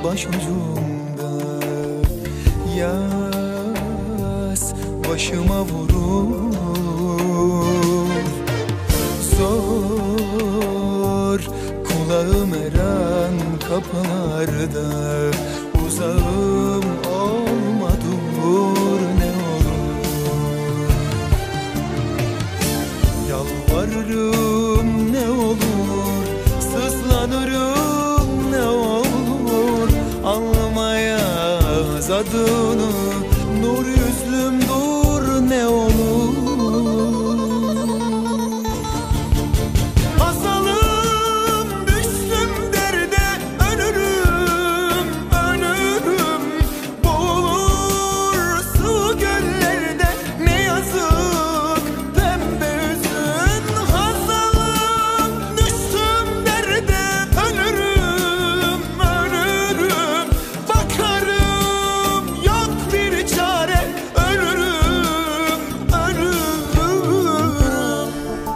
başucumda. Yaz başıma vurur, zor kulağım her an kapılarda. Uzağım olma dur ne olur, yalvarırım ne olur, sızlanırım ne olur. Almaya adını, nur yüzlüm dur ne olur. Hasalım düştüm derde, ölürüm, ölürüm. Boğulur su göllerde, ne yazık pembe üzün. Hasalım düştüm derde, ölürüm, ölürüm. Bakarım yok bir çare, ölürüm, ölürüm.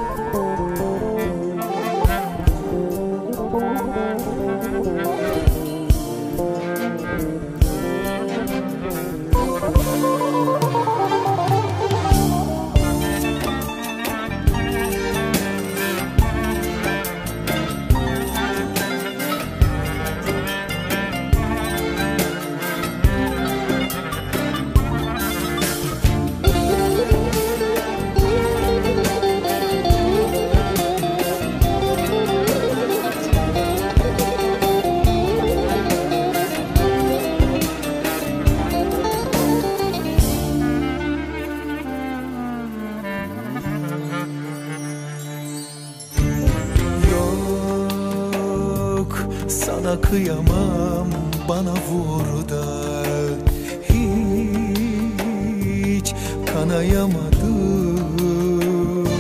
Yok sana kıyamam, bana vur da hiç kanayamadım.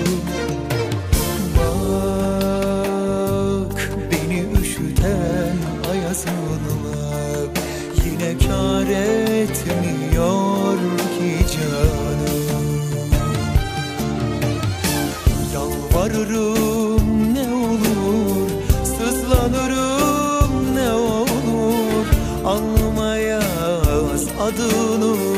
Bak beni üşüten ayazınla, yine kâr etmiyor ki canım. Yalvarırım ne olur, sızlanırım ne olur. Almaya adını,